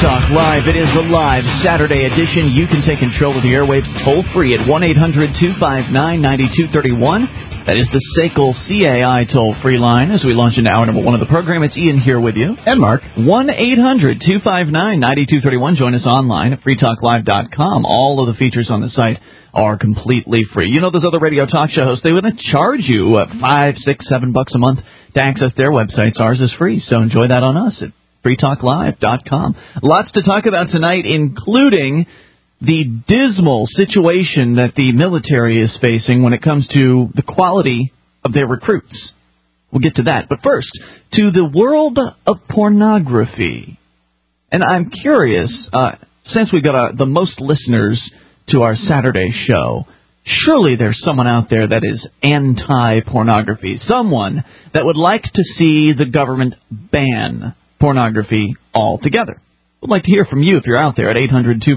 Talk Live. It is a live Saturday edition. You can take control of the airwaves toll-free at 1-800-259-9231. That is the SACL CAI toll-free line. As we launch into hour number one of the program, it's Ian here with you. And Mark. 1-800-259-9231. Join us online at freetalklive.com. All of the features on the site are completely free. You know those other radio talk show hosts, they would charge you $5, $6, $7 a month to access their websites. Ours is free, so enjoy that on us at freetalklive.com. Lots to talk about tonight, including the dismal situation that the military is facing when it comes to the quality of their recruits. We'll get to that. But first, to the world of pornography. And I'm curious, since we've got the most listeners to our Saturday show, surely there's someone out there that is anti-pornography, someone that would like to see the government ban pornography altogether. We'd like to hear from you if you're out there at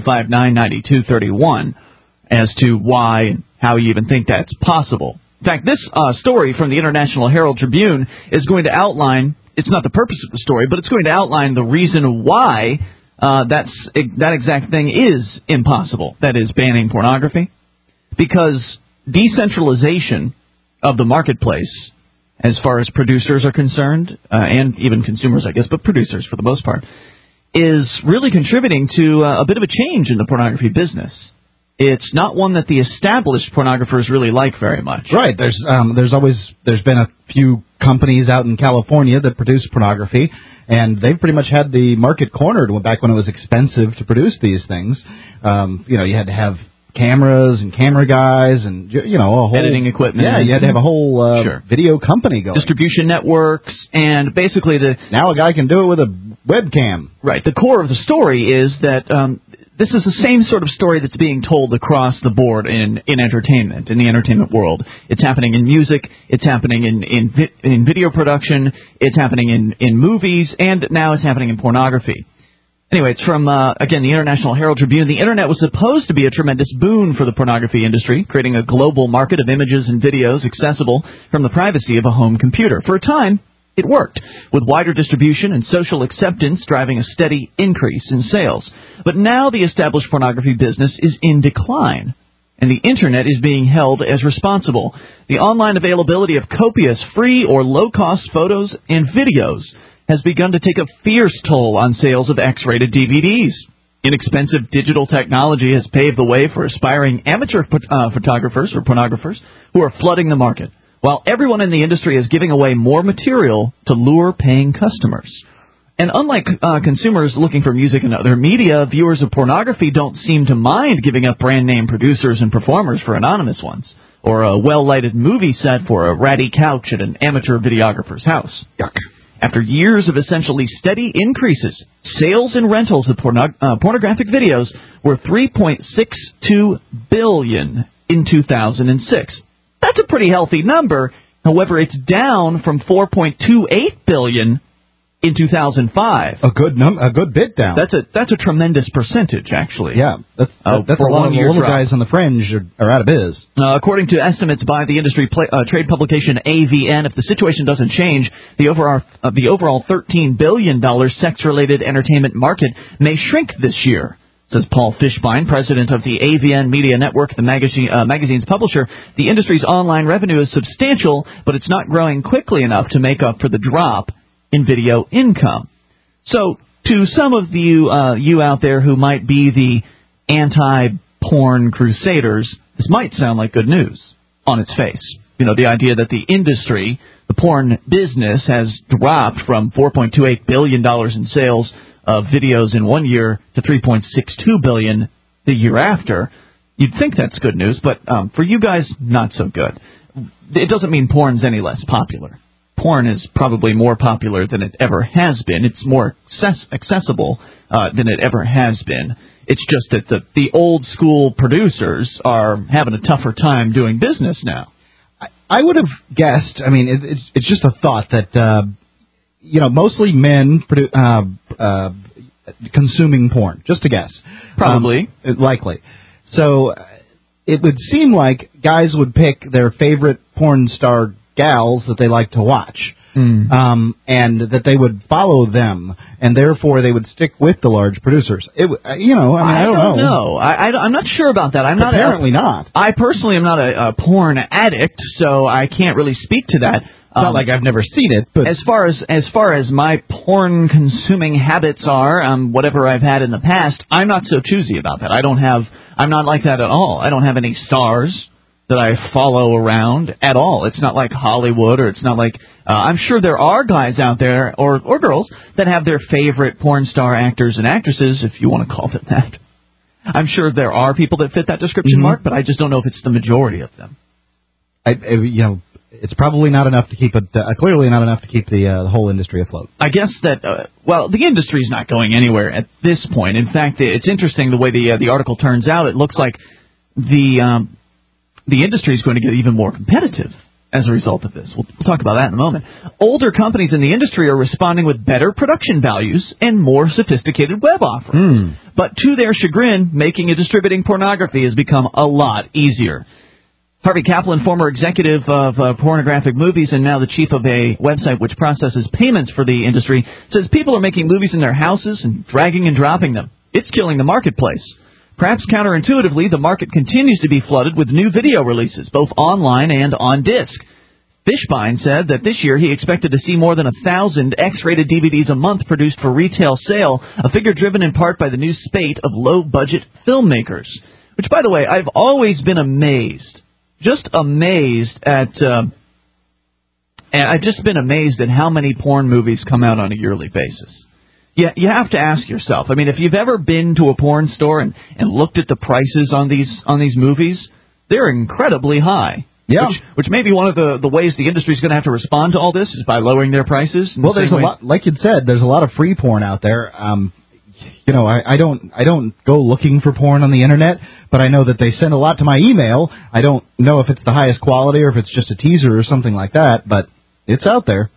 800-259-9231 as to why and how you even think that's possible. In fact, this story from the International Herald Tribune is going to outline, it's not the purpose of the story, but it's going to outline the reason why that exact thing is impossible, that is, banning pornography. Because decentralization of the marketplace, as far as producers are concerned, and even consumers, I guess, but producers for the most part, is really contributing to a bit of a change in the pornography business. It's not one that the established pornographers really like very much. Right. There's been a few companies out in California that produce pornography, and they've pretty much had the market cornered back when it was expensive to produce these things. You had to have cameras and camera guys and, a whole editing equipment. Yeah, you had to have a whole video company going. Distribution networks, and basically now a guy can do it with a webcam. Right. The core of the story is that this is the same sort of story that's being told across the board in entertainment, in the entertainment world. It's happening in music, it's happening in video production, it's happening in movies, and now it's happening in pornography. Anyway, it's from, again, the International Herald Tribune. The Internet was supposed to be a tremendous boon for the pornography industry, creating a global market of images and videos accessible from the privacy of a home computer. For a time, it worked, with wider distribution and social acceptance driving a steady increase in sales. But now the established pornography business is in decline, and the Internet is being held as responsible. The online availability of copious free or low-cost photos and videos has begun to take a fierce toll on sales of X-rated DVDs. Inexpensive digital technology has paved the way for aspiring amateur photographers or pornographers who are flooding the market, while everyone in the industry is giving away more material to lure paying customers. And unlike consumers looking for music and other media, viewers of pornography don't seem to mind giving up brand-name producers and performers for anonymous ones, or a well-lighted movie set for a ratty couch at an amateur videographer's house. Yuck. After years of essentially steady increases, sales and rentals of pornographic videos were $3.62 billion in 2006. That's a pretty healthy number. However, it's down from $4.28 billion in 2005. A good bit down. That's a tremendous percentage, actually. Yeah, that's a lot of the little guys on the fringe are out of biz. According to estimates by the industry trade publication AVN, if the situation doesn't change, the overall $13 billion sex-related entertainment market may shrink this year. Says Paul Fishbein, president of the AVN Media Network, the magazine's publisher. The industry's online revenue is substantial, but it's not growing quickly enough to make up for the drop in video income. So, to some of you out there who might be the anti-porn crusaders, this might sound like good news on its face. The idea that the industry, the porn business, has dropped from $4.28 billion in sales of videos in one year to $3.62 billion the year after. You'd think that's good news, but for you guys, not so good. It doesn't mean porn's any less popular. Porn is probably more popular than it ever has been. It's more accessible than it ever has been. It's just that the old-school producers are having a tougher time doing business now. I would have guessed, it's just a thought that, mostly men consuming porn. Just a guess. Probably. Likely. So it would seem like guys would pick their favorite porn star gals that they like to watch. and that they would follow them, and therefore they would stick with the large producers. I don't know. I'm not sure about that. Apparently not. I personally am not a porn addict, so I can't really speak to that. It's not like I've never seen it, but as far as my porn consuming habits are, whatever I've had in the past, I'm not so choosy about that. I'm not like that at all. I don't have any stars that I follow around at all. It's not like Hollywood, or it's not like I'm sure there are guys out there or girls that have their favorite porn star actors and actresses, if you want to call it that. I'm sure there are people that fit that description, Mark, but I just don't know if it's the majority of them. It's probably not enough to keep it. Clearly, not enough to keep the whole industry afloat. I guess that the industry's not going anywhere at this point. In fact, it's interesting the way the article turns out. It looks like the industry is going to get even more competitive as a result of this. We'll talk about that in a moment. Older companies in the industry are responding with better production values and more sophisticated web offerings. But to their chagrin, making and distributing pornography has become a lot easier. Harvey Kaplan, former executive of pornographic movies and now the chief of a website which processes payments for the industry, says people are making movies in their houses and dragging and dropping them. It's killing the marketplace. Perhaps counterintuitively, the market continues to be flooded with new video releases, both online and on disc. Fishbein said that this year he expected to see more than 1,000 X-rated DVDs a month produced for retail sale, a figure driven in part by the new spate of low-budget filmmakers. Which, by the way, I've always been amazed. Just amazed at... and I've just been amazed at how many porn movies come out on a yearly basis. Yeah, you have to ask yourself. I mean, if you've ever been to a porn store and looked at the prices on these movies, they're incredibly high. Yeah. Which may be one of the ways the industry's going to have to respond to all this is by lowering their prices. Well, there's a lot, like you said, there's a lot of free porn out there. I don't go looking for porn on the internet, but I know that they send a lot to my email. I don't know if it's the highest quality or if it's just a teaser or something like that, but it's out there.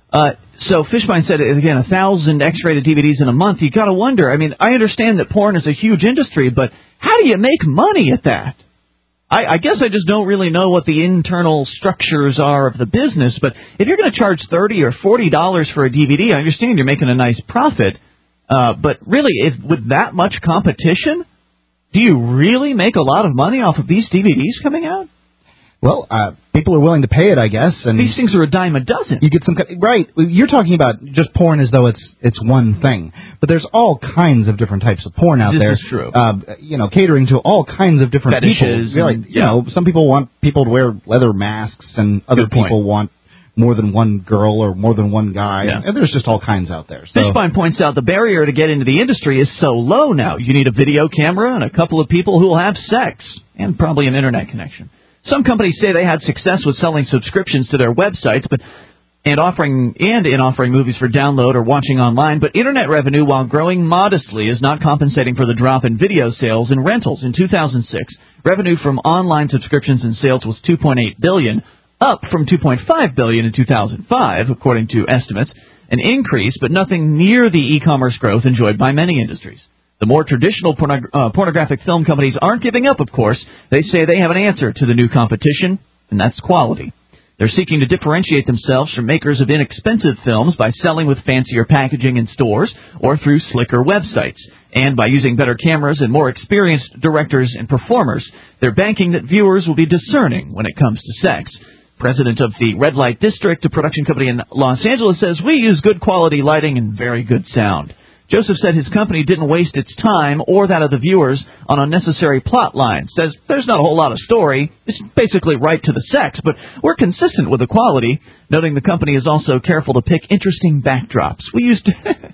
So Fishbein said, again, 1,000 X-rated DVDs in a month. You got to wonder. I mean, I understand that porn is a huge industry, but how do you make money at that? I guess I just don't really know what the internal structures are of the business, but if you're going to charge $30 or $40 for a DVD, I understand you're making a nice profit, but really, with that much competition, do you really make a lot of money off of these DVDs coming out? Well, people are willing to pay it, I guess. And these things are a dime a dozen. You get some right. You're talking about just porn as though it's one thing, but there's all kinds of different types of porn out there. This is true. Catering to all kinds of different fetishes. People. Some people want people to wear leather masks, and other people want more than one girl or more than one guy. Yeah. And there's just all kinds out there. So. Fishbein points out the barrier to get into the industry is so low now. You need a video camera and a couple of people who will have sex, and probably an internet connection. Some companies say they had success with selling subscriptions to their websites, in offering movies for download or watching online, but internet revenue, while growing modestly, is not compensating for the drop in video sales and rentals. In 2006, revenue from online subscriptions and sales was $2.8 billion, up from $2.5 billion in 2005, according to estimates, an increase, but nothing near the e-commerce growth enjoyed by many industries. The more traditional pornographic film companies aren't giving up, of course. They say they have an answer to the new competition, and that's quality. They're seeking to differentiate themselves from makers of inexpensive films by selling with fancier packaging in stores or through slicker websites. And by using better cameras and more experienced directors and performers, they're banking that viewers will be discerning when it comes to sex. President of the Red Light District, a production company in Los Angeles, says, "We use good quality lighting and very good sound." Joseph said his company didn't waste its time or that of the viewers on unnecessary plot lines. Says there's not a whole lot of story. It's basically right to the sex, but we're consistent with the quality, noting the company is also careful to pick interesting backdrops. We used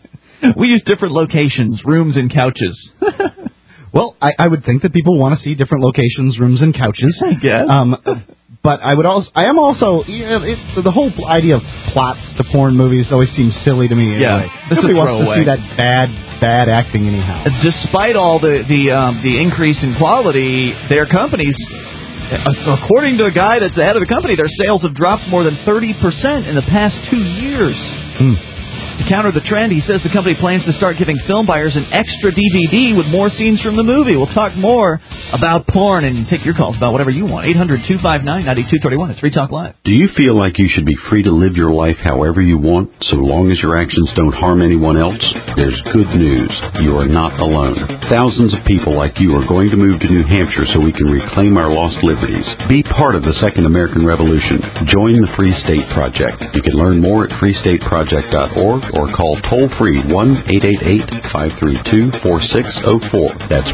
different locations, rooms, and couches. Well, I would think that people want to see different locations, rooms, and couches. I guess. But I am also the whole idea of plots to porn movies always seems silly to me. Anyway. Yeah, this nobody is wants to see that bad acting anyhow. Despite all the increase in quality, their companies, according to a guy that's the head of the company, their sales have dropped more than 30% in the past 2 years. To counter the trend, he says the company plans to start giving film buyers an extra DVD with more scenes from the movie. We'll talk more about porn and take your calls about whatever you want. 800-259-9231. It's Free Talk Live. Do you feel like you should be free to live your life however you want, so long as your actions don't harm anyone else? There's good news. You are not alone. Thousands of people like you are going to move to New Hampshire so we can reclaim our lost liberties. Be part of the Second American Revolution. Join the Free State Project. You can learn more at freestateproject.org or call toll-free 1-888-532-4604. That's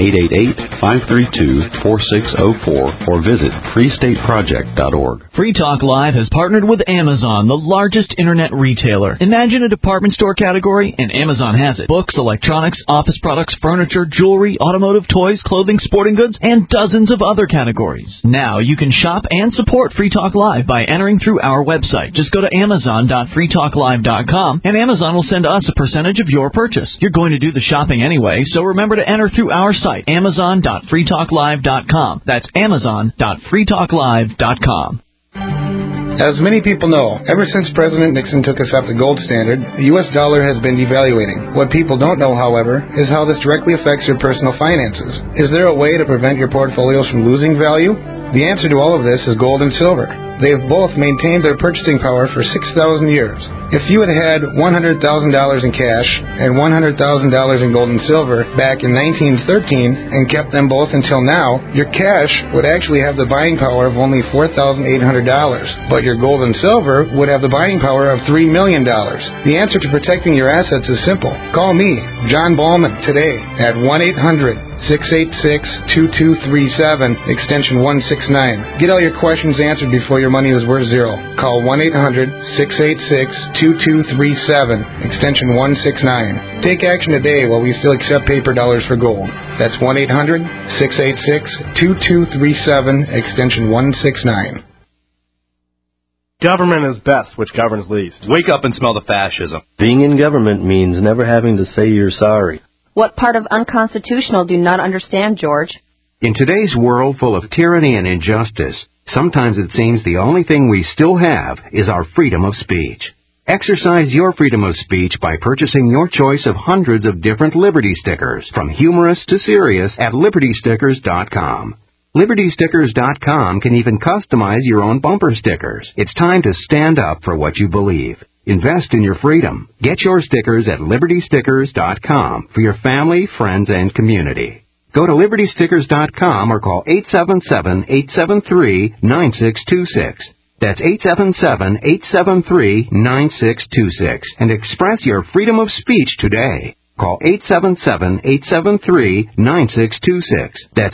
1-888-532-4604 or visit freestateproject.org. Free Talk Live has partnered with Amazon, the largest internet retailer. Imagine a department store category, and Amazon has it. Books, electronics, office products, furniture, jewelry, automotive, toys, clothing, sporting goods, and dozens of other categories. Now you can shop and support Free Talk Live by entering through our website. Just go to amazon.freetalklive.com, and Amazon will send us a percentage of your purchase. You're going to do the shopping anyway, so remember to enter through our site, amazon.freetalklive.com. That's amazon.freetalklive.com. As many people know, ever since President Nixon took us off the gold standard, the U.S. dollar has been devaluating. What people don't know, however, is how this directly affects your personal finances. Is there a way to prevent your portfolios from losing value? The answer to all of this is gold and silver. They have both maintained their purchasing power for 6,000 years. If you had had $100,000 in cash and $100,000 in gold and silver back in 1913 and kept them both until now, your cash would actually have the buying power of only $4,800, but your gold and silver would have the buying power of $3 million. The answer to protecting your assets is simple. Call me, John Ballman, today at 1-800-686-2237, extension 169. Get all your questions answered before your money is worth zero. Call 1-800-686-2237, extension 169. Take action today while we still accept paper dollars for gold. That's 1-800-686-2237, extension 169. Government is best, which governs least. Wake up and smell the fascism. Being in government means never having to say you're sorry. What part of unconstitutional do you not understand, George? In today's world full of tyranny and injustice, sometimes it seems the only thing we still have is our freedom of speech. Exercise your freedom of speech by purchasing your choice of hundreds of different Liberty stickers, from humorous to serious, at LibertyStickers.com. LibertyStickers.com can even customize your own bumper stickers. It's time to stand up for what you believe. Invest in your freedom. Get your stickers at LibertyStickers.com for your family, friends, and community. Go to LibertyStickers.com or call 877-873-9626. That's 877-873-9626 and express your freedom of speech today. Call 877-873-9626. That's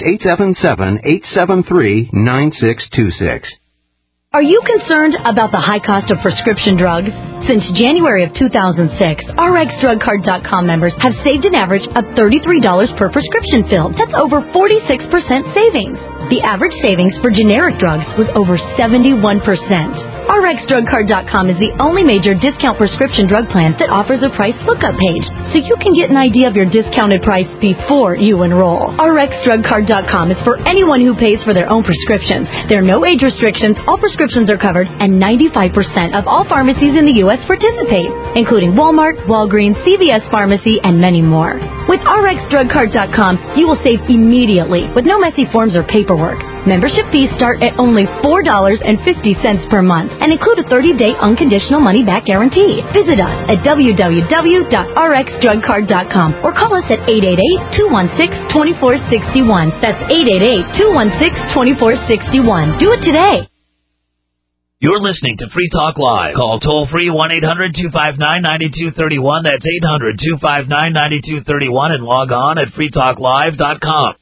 877-873-9626. Are you concerned about the high cost of prescription drugs? Since January of 2006, RxDrugCard.com members have saved an average of $33 per prescription filled. That's over 46% savings. The average savings for generic drugs was over 71%. RxDrugCard.com is the only major discount prescription drug plan that offers a price lookup page, so you can get an idea of your discounted price before you enroll. RxDrugCard.com is for anyone who pays for their own prescriptions. There are no age restrictions, all prescriptions are covered, and 95% of all pharmacies in the U.S. participate, including Walmart, Walgreens, CVS Pharmacy, and many more. With RxDrugCard.com, you will save immediately with no messy forms or paperwork. Membership fees start at only $4.50 per month and include a 30-day unconditional money-back guarantee. Visit us at www.rxdrugcard.com or call us at 888-216-2461. That's 888-216-2461. Do it today. You're listening to Free Talk Live. Call toll-free 1-800-259-9231. That's 800-259-9231 and log on at freetalklive.com.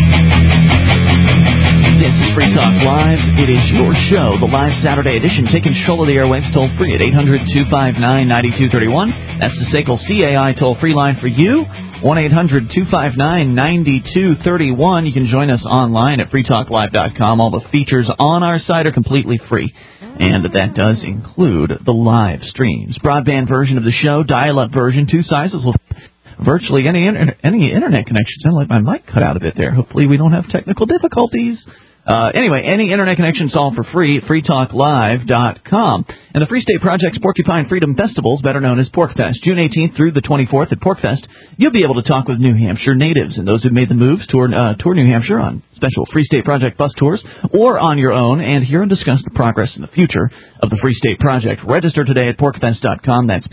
This is Free Talk Live. It is your show, the live Saturday edition, taking control of the airwaves toll-free at 800-259-9231. That's the SACL CAI toll-free line for you, 1-800-259-9231. You can join us online at freetalklive.com. All the features on our site are completely free, and that does include the live streams. Broadband version of the show, dial-up version, two sizes with virtually any internet connection. Sounded like my mic cut out a bit there. Hopefully we don't have technical difficulties. Anyway, any internet connection is all for free at freetalklive.com. And the Free State Project's Porcupine Freedom Festivals, better known as PorcFest, June 18th through the 24th at PorcFest, you'll be able to talk with New Hampshire natives and those who've made the moves tour New Hampshire on special Free State Project bus tours or on your own, and hear and discuss the progress and the future of the Free State Project. Register today at porcfest.com. That's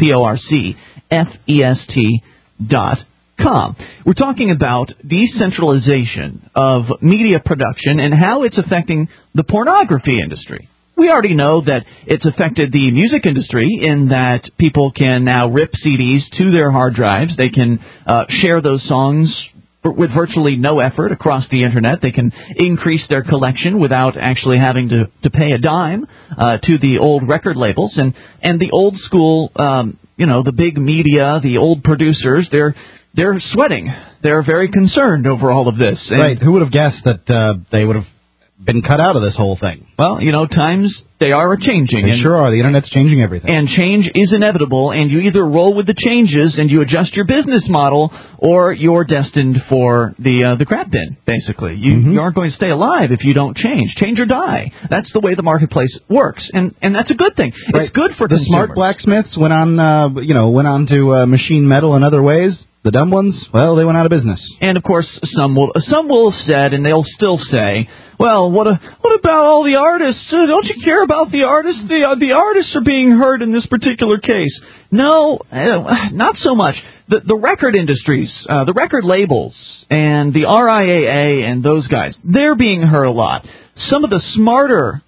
PORCFEST.com. We're talking about decentralization of media production and how it's affecting the pornography industry. We already know that it's affected the music industry in that people can now rip CDs to their hard drives. They can share those songs with virtually no effort across the Internet. They can increase their collection without actually having to pay a dime to the old record labels. And the old school, the big media, the old producers, they're sweating. They're very concerned over all of this. And right. Who would have guessed that they would have been cut out of this whole thing? Well, times they are changing. They sure are. The Internet's changing everything. And change is inevitable, and you either roll with the changes and you adjust your business model, or you're destined for the crap bin, basically. You aren't going to stay alive if you don't change. Change or die. That's the way the marketplace works, and that's a good thing. Right. It's good for the consumers. Smart blacksmiths went on to machine metal in other ways. The dumb ones, well, they went out of business. And of course, some will have said, and they'll still say, well, what about all the artists? Don't you care about the artists? The artists are being hurt in this particular case. No, not so much. The record industries, the record labels, and the RIAA and those guys, they're being hurt a lot. Some of the smarter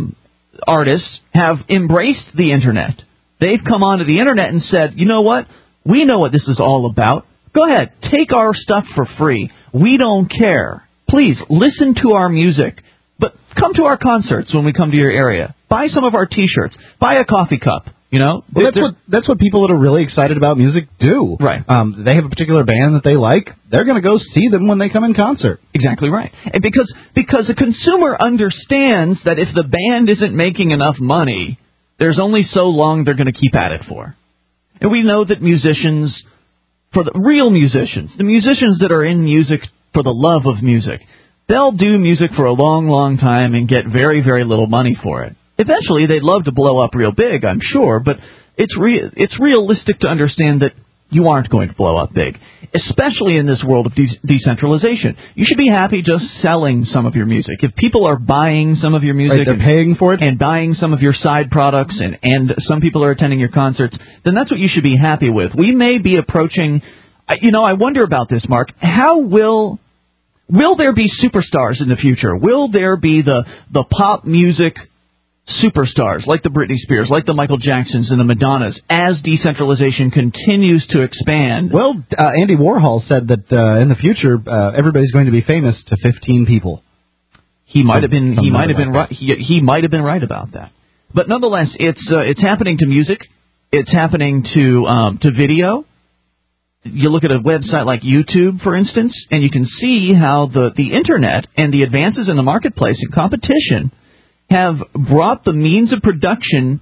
artists have embraced the Internet. They've come onto the Internet and said, you know what? We know what this is all about. Go ahead, take our stuff for free. We don't care. Please, listen to our music. But come to our concerts when we come to your area. Buy some of our T-shirts. Buy a coffee cup. Well, that's what people that are really excited about music do. Right. They have a particular band that they like. They're going to go see them when they come in concert. Exactly right. And because a consumer understands that if the band isn't making enough money, there's only so long they're going to keep at it for. And we know that musicians, for the real musicians, the musicians that are in music for the love of music, they'll do music for a long, long time and get very, very little money for it. Eventually, they'd love to blow up real big, I'm sure, but it's realistic to understand that you aren't going to blow up big, especially in this world of decentralization. You should be happy just selling some of your music. If people are buying some of your music, right, they're paying for it, and buying some of your side products, and some people are attending your concerts, then that's what you should be happy with. We may be approaching, I wonder about this, Mark. How will there be superstars in the future? Will there be the pop music superstars like the Britney Spears, like the Michael Jacksons and the Madonnas, as decentralization continues to expand? Well, Andy Warhol said that in the future everybody's going to be famous to 15 people. He might have been right. He might have been right about that. But nonetheless, it's happening to music. It's happening to video. You look at a website like YouTube, for instance, and you can see how the Internet and the advances in the marketplace and competition have brought the means of production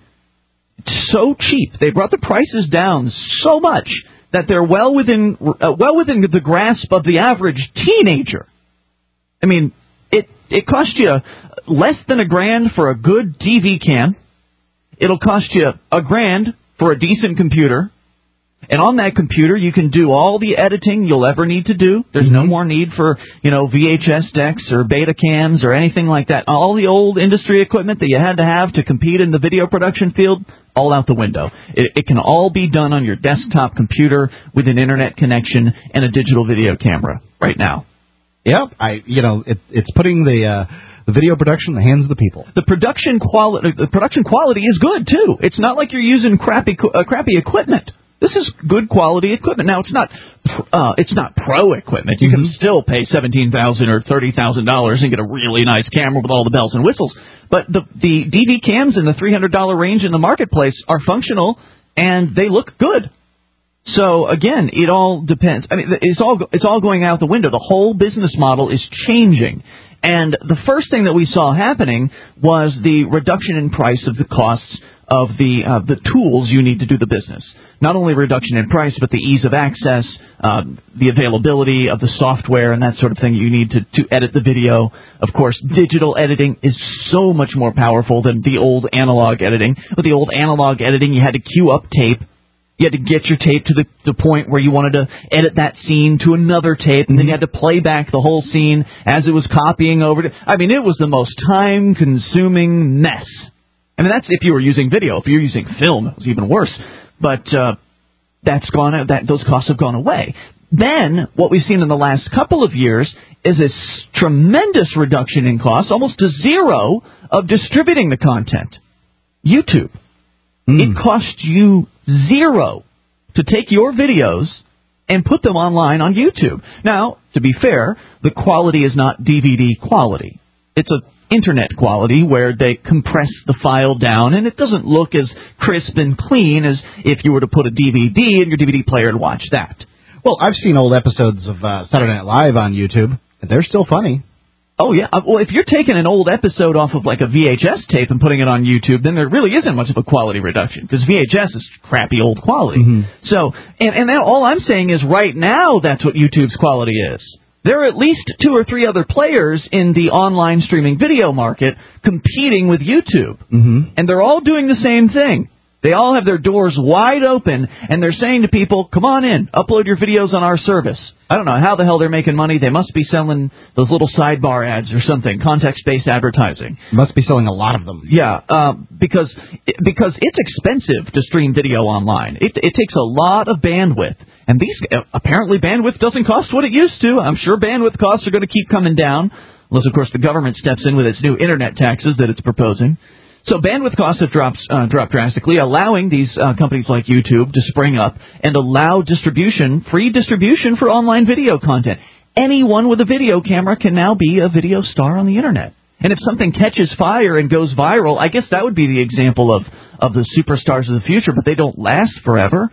so cheap. They brought the prices down so much that they're well within the grasp of the average teenager. I mean, it costs you less than $1,000 for a good DV cam. It'll cost you $1,000 for a decent computer. And on that computer, you can do all the editing you'll ever need to do. There's no more need for, VHS decks or beta cams or anything like that. All the old industry equipment that you had to have to compete in the video production field, all out the window. It can all be done on your desktop computer with an internet connection and a digital video camera right now. Yep. It's putting the video production in the hands of the people. The production quality is good too. It's not like you're using crappy equipment. This is good quality equipment. Now, it's not pro equipment. You can still pay $17,000 or $30,000 and get a really nice camera with all the bells and whistles. But the DV cams in the $300 range in the marketplace are functional and they look good. So again, it all depends. I mean, it's all going out the window. The whole business model is changing. And the first thing that we saw happening was the reduction in price of the costs of the tools you need to do the business. Not only reduction in price, but the ease of access, the availability of the software and that sort of thing you need to edit the video. Of course, digital editing is so much more powerful than the old analog editing. With the old analog editing, you had to queue up tape. You had to get your tape to the point where you wanted to edit that scene to another tape, and then you had to play back the whole scene as it was copying over. I mean, it was the most time-consuming mess. I mean, that's if you were using video. If you're using film, it was even worse. But that's gone. Those costs have gone away. Then, what we've seen in the last couple of years is a tremendous reduction in costs, almost to zero, of distributing the content. YouTube. It costs you zero to take your videos and put them online on YouTube. Now, to be fair, the quality is not DVD quality. It's a internet quality where they compress the file down, and it doesn't look as crisp and clean as if you were to put a DVD in your DVD player and watch that. Well, I've seen old episodes of Saturday Night Live on YouTube, and they're still funny. Oh, yeah. Well, if you're taking an old episode off of like a VHS tape and putting it on YouTube, then there really isn't much of a quality reduction, because VHS is crappy old quality. So, and all I'm saying is right now that's what YouTube's quality is. There are at least 2 or 3 other players in the online streaming video market competing with YouTube. And they're all doing the same thing. They all have their doors wide open, and they're saying to people, come on in, upload your videos on our service. I don't know how the hell they're making money. They must be selling those little sidebar ads or something, context-based advertising. Must be selling a lot of them. Yeah, because it's expensive to stream video online. It takes a lot of bandwidth. And apparently bandwidth doesn't cost what it used to. I'm sure bandwidth costs are going to keep coming down, unless, of course, the government steps in with its new internet taxes that it's proposing. So bandwidth costs have dropped drastically, allowing these companies like YouTube to spring up and allow free distribution for online video content. Anyone with a video camera can now be a video star on the Internet. And if something catches fire and goes viral, I guess that would be the example of the superstars of the future, but they don't last forever.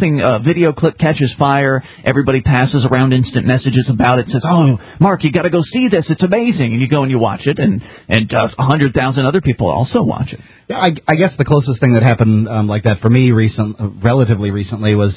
A video clip catches fire, everybody passes around instant messages about it, says, oh, Mark, you got to go see this, it's amazing, and you go and you watch it, and 100,000 other people also watch it. Yeah, I guess the closest thing that happened like that for me relatively recently was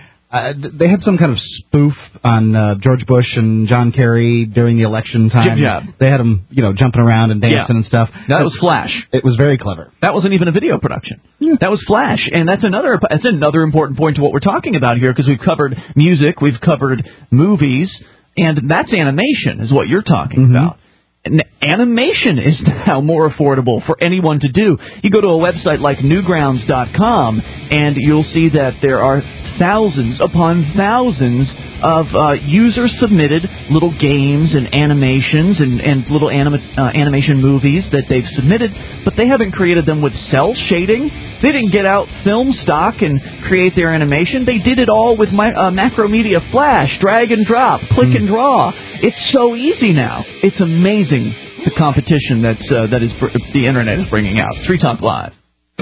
they had some kind of spoof on George Bush and John Kerry during the election time. Jib jab. They had them, jumping around and dancing and stuff. That was Flash. It was very clever. That wasn't even a video production. That was Flash, and that's another important point to what we're talking about here, because we've covered music, we've covered movies, and that's animation is what you're talking about. And animation is now more affordable for anyone to do. You go to a website like Newgrounds.com, and you'll see that there are thousands upon thousands of user-submitted little games and animations and little animation movies that they've submitted, but they haven't created them with cell shading. They didn't get out film stock and create their animation. They did it all with Macromedia Flash, drag and drop, click and draw. It's so easy now. It's amazing, the competition that the Internet is bringing out. Free Talk Live.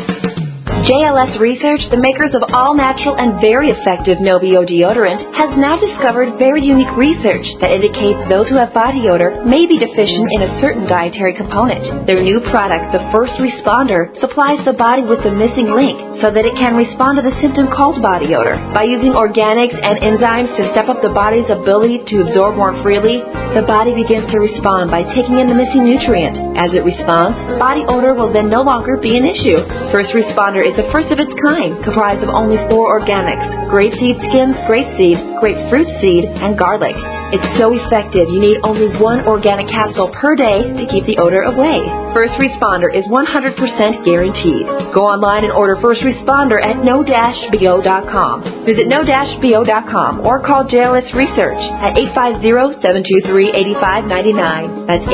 JLS Research, the makers of all-natural and very effective Novio deodorant, has now discovered very unique research that indicates those who have body odor may be deficient in a certain dietary component. Their new product, the First Responder, supplies the body with the missing link so that it can respond to the symptom called body odor. By using organics and enzymes to step up the body's ability to absorb more freely, the body begins to respond by taking in the missing nutrient. As it responds, body odor will then no longer be an issue. First Responder is the first of its kind, comprised of only 4 organics: grapeseed skins, grapeseed, grapefruit seed, and garlic. It's so effective, you need only 1 organic capsule per day to keep the odor away. First Responder is 100% guaranteed. Go online and order First Responder at no-bo.com. Visit no-bo.com or call JLS Research at 850-723-8599. That's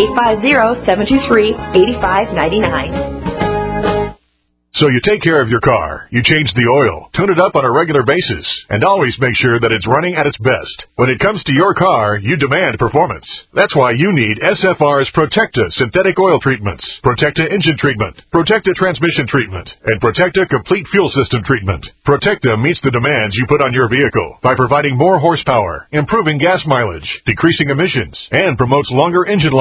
850-723-8599. So you take care of your car, you change the oil, tune it up on a regular basis, and always make sure that it's running at its best. When it comes to your car, you demand performance. That's why you need SFR's Protecta synthetic oil treatments, Protecta engine treatment, Protecta transmission treatment, and Protecta complete fuel system treatment. Protecta meets the demands you put on your vehicle by providing more horsepower, improving gas mileage, decreasing emissions, and promotes longer engine life.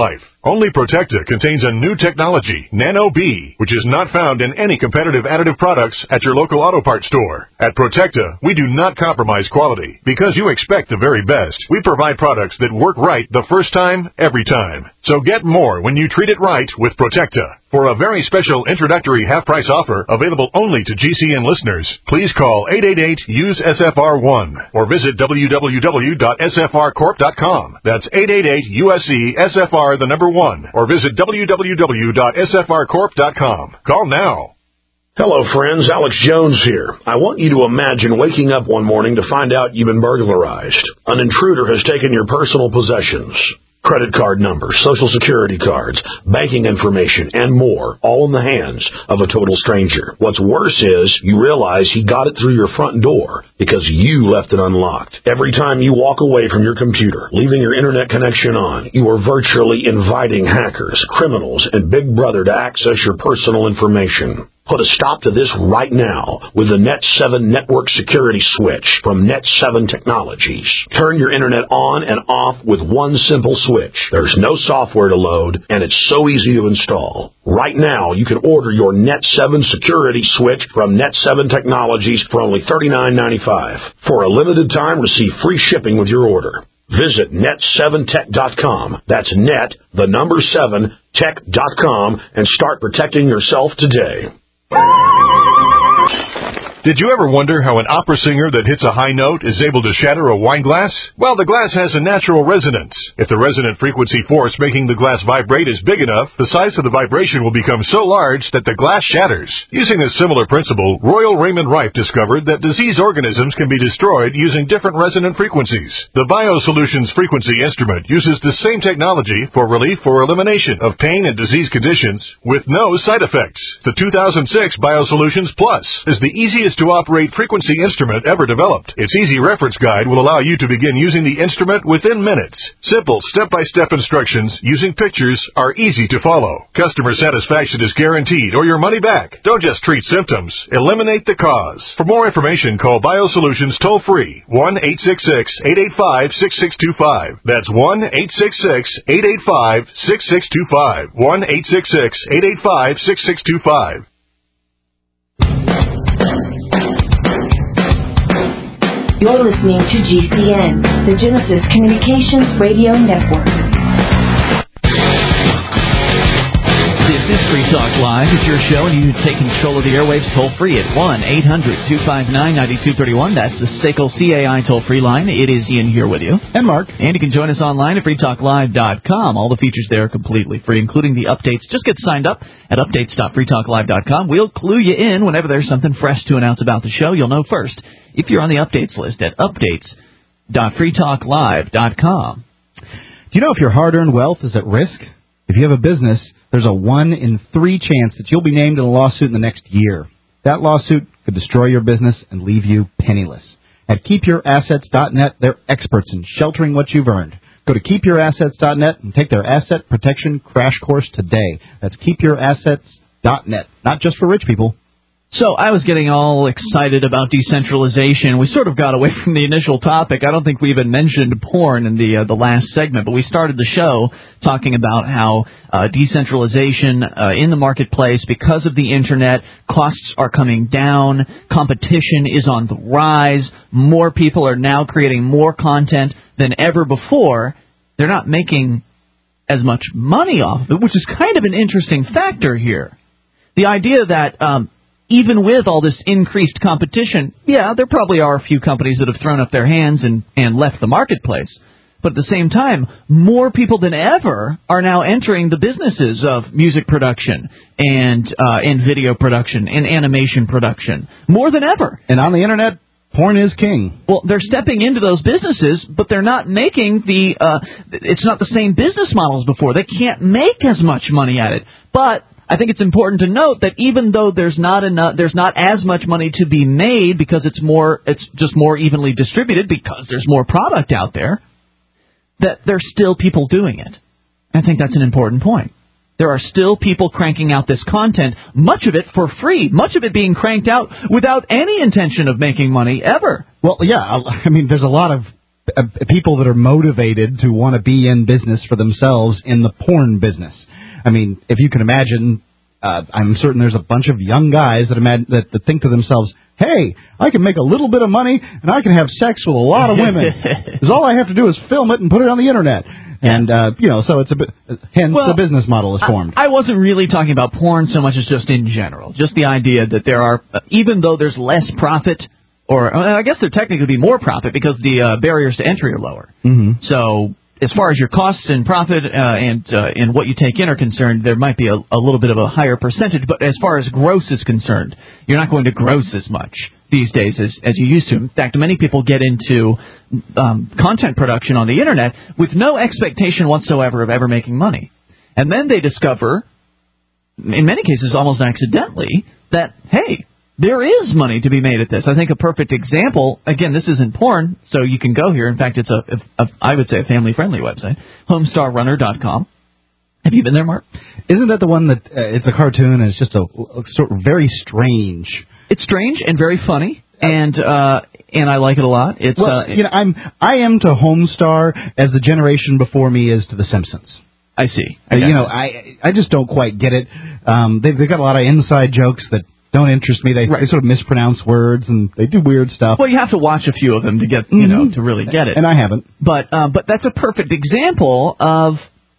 Only Protecta contains a new technology, Nano B, which is not found in any competitive additive products at your local auto parts store. At Protecta, we do not compromise quality. Because you expect the very best, we provide products that work right the first time, every time. So get more when you treat it right with Protecta. For a very special introductory half-price offer available only to GCN listeners, please call 888-USE-SFR1 or visit www.sfrcorp.com. That's 888-USE-SFR1 or visit www.sfrcorp.com. Call now. Hello, friends. Alex Jones here. I want you to imagine waking up one morning to find out you've been burglarized. An intruder has taken your personal possessions. Credit card numbers, social security cards, banking information, and more, all in the hands of a total stranger. What's worse is you realize he got it through your front door because you left it unlocked. Every time you walk away from your computer, leaving your internet connection on, you are virtually inviting hackers, criminals, and Big Brother to access your personal information. Put a stop to this right now with the Net 7 Network Security Switch from Net 7 Technologies. Turn your internet on and off with one simple switch. There's no software to load, and it's so easy to install. Right now, you can order your Net 7 Security Switch from Net 7 Technologies for only $39.95. For a limited time, receive free shipping with your order. Visit net7tech.com. That's net, the number 7, tech.com, and start protecting yourself today. Did you ever wonder how an opera singer that hits a high note is able to shatter a wine glass? Well, the glass has a natural resonance. If the resonant frequency force making the glass vibrate is big enough, the size of the vibration will become so large that the glass shatters. Using a similar principle, Royal Raymond Rife discovered that disease organisms can be destroyed using different resonant frequencies. The BioSolutions frequency instrument uses the same technology for relief or elimination of pain and disease conditions with no side effects. The 2006 BioSolutions Plus is the easiest to operate frequency instrument ever developed. Its easy reference guide will allow you to begin using the instrument within minutes. Simple step-by-step instructions using pictures are easy to follow. Customer satisfaction is guaranteed or your money back. Don't just treat symptoms, eliminate the cause. For more information, call BioSolutions toll-free 1-866-885-6625. That's 1-866-885-6625. 1-866-885-6625. You're listening to GCN, the Genesis Communications Radio Network. This is Free Talk Live. It's your show, and you take control of the airwaves toll-free at 1-800-259-9231. That's the SACL CAI toll-free line. It is Ian here with you. And Mark. And you can join us online at freetalklive.com. All the features there are completely free, including the updates. Just get signed up at updates.freetalklive.com. We'll clue you in whenever there's something fresh to announce about the show. You'll know first if you're on the updates list at updates.freetalklive.com. Do you know if your hard-earned wealth is at risk? If you have a business, there's a 1 in 3 chance that you'll be named in a lawsuit in the next year. That lawsuit could destroy your business and leave you penniless. At KeepYourAssets.net, they're experts in sheltering what you've earned. Go to KeepYourAssets.net and take their asset protection crash course today. That's KeepYourAssets.net. Not just for rich people. So I was getting all excited about decentralization. We sort of got away from the initial topic. I don't think we even mentioned porn in the last segment, but we started the show talking about how decentralization in the marketplace, because of the Internet, costs are coming down, competition is on the rise, more people are now creating more content than ever before. They're not making as much money off of it, which is kind of an interesting factor here. The idea that even with all this increased competition, yeah, there probably are a few companies that have thrown up their hands and left the marketplace. But at the same time, more people than ever are now entering the businesses of music production and video production and animation production. More than ever. And on the Internet, porn is king. Well, they're stepping into those businesses, but they're not making it's not the same business model as before. They can't make as much money at it. But I think it's important to note that even though there's not as much money to be made because it's just more evenly distributed because there's more product out there, that there's still people doing it. I think that's an important point. There are still people cranking out this content, much of it for free, much of it being cranked out without any intention of making money ever. Well, yeah, I mean, there's a lot of people that are motivated to want to be in business for themselves in the porn business. I mean, if you can imagine, I'm certain there's a bunch of young guys that think to themselves, hey, I can make a little bit of money and I can have sex with a lot of women. Because all I have to do is film it and put it on the internet. And, so it's hence the business model is formed. I wasn't really talking about porn so much as just in general. Just the idea that there are, even though there's less profit, or I guess there technically be more profit because the barriers to entry are lower. Mm-hmm. So as far as your costs and profit and what you take in are concerned, there might be a little bit of a higher percentage. But as far as gross is concerned, you're not going to gross as much these days as you used to. In fact, many people get into content production on the Internet with no expectation whatsoever of ever making money. And then they discover, in many cases almost accidentally, that, hey, there is money to be made at this. I think a perfect example, again, this isn't porn, so you can go here. In fact, it's I would say a family-friendly website, homestarrunner.com. Have you been there, Mark? Isn't that the one that it's a cartoon and it's just a sort of very strange? It's strange and very funny, and I like it a lot. It's I am to Homestar as the generation before me is to The Simpsons. I see. I just don't quite get it. They've got a lot of inside jokes that don't interest me. They sort of mispronounce words and they do weird stuff. Well, you have to watch a few of them to get to really get it. And I haven't. But that's a perfect example of